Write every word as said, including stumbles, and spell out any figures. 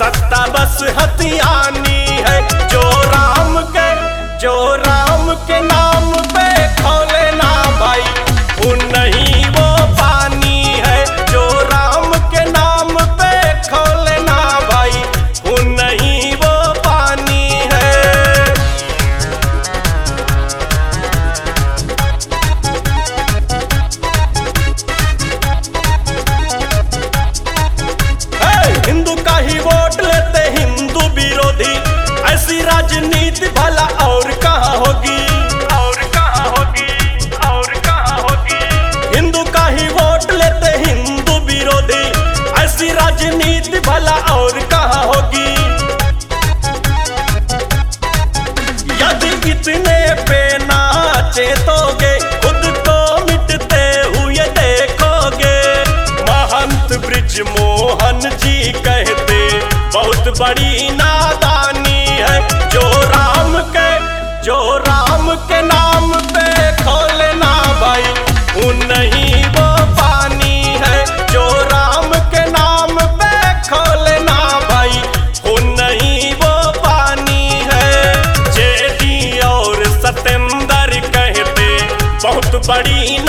सत्ता बस हथियानी है। जो राम के जो राम के नाम पे खोले ना भाई, वो नहीं वो पानी है। जो राम के नाम पे खोले ना भाई, वो नहीं वो पानी है। हिंदू का ही वोट लेते हिंदू विरोधी, ऐसी राजनीति भला और कहाँ होगी, और कहाँ होगी, और कहाँ होगी। हिंदू का ही वोट लेते हिंदू विरोधी, ऐसी राजनीति भला और कहाँ होगी। यदि इतने पे नाचे तोगे, खुद को मिटते हुए देखोगे। महंत ब्रिज मोहन जी कहते बहुत बड़ी नादानी है। जो राम के जो राम के नाम पे खोले ना भाई, वो नहीं वो पानी है। जो राम के नाम पे खोले ना भाई, वो नहीं वो पानी है। जेडी और सतेंद्र कहते बहुत बड़ी